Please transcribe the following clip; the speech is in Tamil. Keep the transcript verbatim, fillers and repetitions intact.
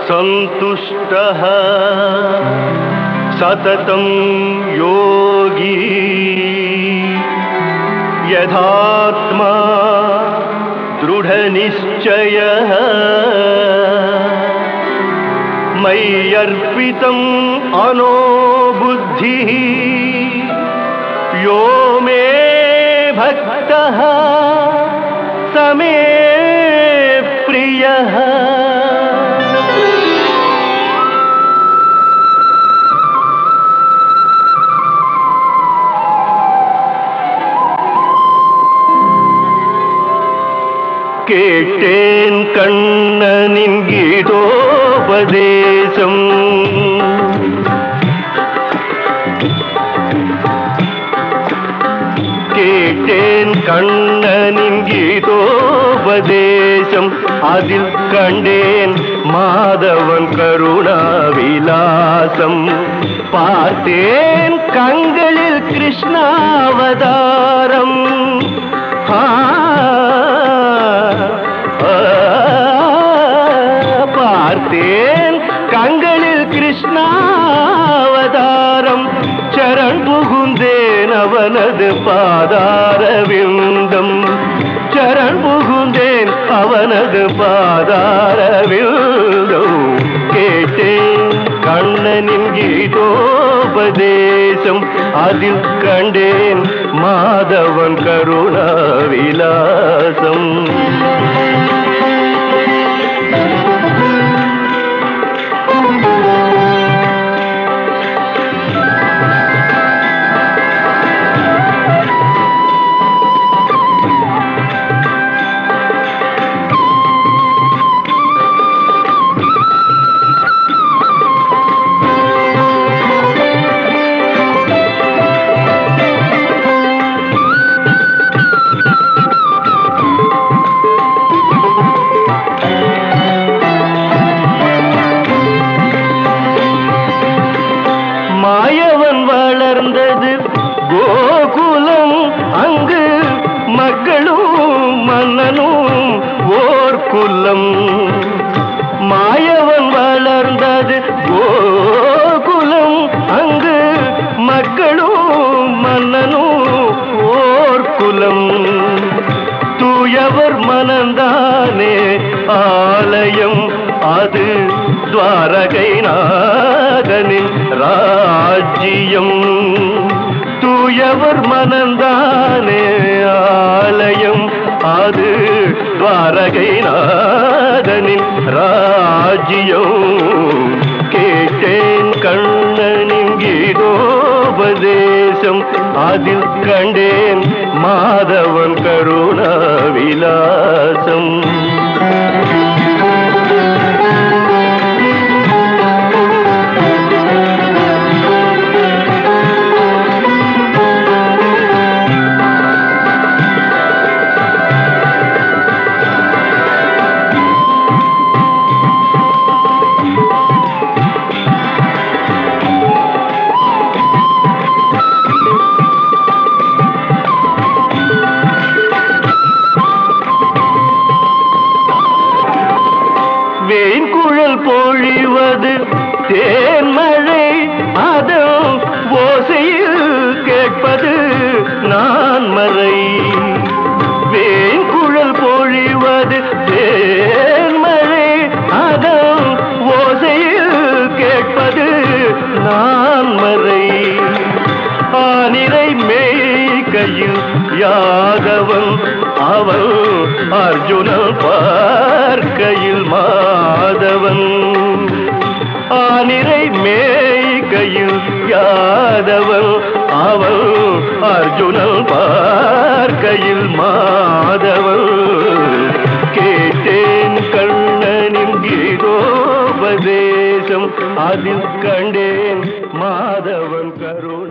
सन्तुष्टः सततं योगी यथात्मा दृढनिश्चयः मय्यर्पितम् अनो बुद्धिः यो मे भक्तः स मे प्रियः। கேட்டேன் கண்ணனின் கீதோபதேசம் கேட்டேன் கண்ணனின் கீதோபதேசம் அதில் கண்டேன் மாதவன் கருணா விலாசம் பார்த்தேன் கண்களில் கிருஷ்ணாவதாரம் பார்த்தேன் கண்களில் கிருஷ்ணாவதாரம் சரண் புகுந்தேன் அவனது பாதார விந்தம் சரண் புகுந்தேன் அவனது பாதார விந்தம் கேட்டேன் கண்ணனின் கீதோபதேசம் அதில் கண்டேன் மாதவன் கருணா விலாசம் மாயவன் வளர்ந்தது கோகுலம் அங்கு மக்களும் மன்னனும் ஓர் குலம் மாயவன் வளர்ந்தது கோகுலம் அங்கு மக்களும் மன்னனும் ஓர் குலம் தூயவர் மனந்தானே ஆலயம் அது துவாரகை நாதனின் ராஜ்யம் தூயவர் மனந்தானே ஆலயம் அது துவாரகை நாதனின் ராஜ்யம் கேட்டேன் கண்ணனின் கீதோபதேசம் அதில் கண்டேன் மாதவன் கருணா விலாசம் வேய்குழல் பொழிவது தேன்மழை அதன் ஓசையில் கேட்பது நான் மறை வேய்குழல் பொழிவது தேன்மழை அதன் ஓசையில் கேட்பது நான் மறை ஆனிரை மேய்கையில் யாதவன் அவன் அர்ஜுனன் பார்க்கையில் மாதவன் ஆனிரை மேய்கையில் யாதவன் அவன் அர்ஜுனன் பார்க்கையில் மாதவன் கேட்டேன் கண்ணனின் கீதோபதேசம் அதில் கண்டேன் மாதவன் கருணா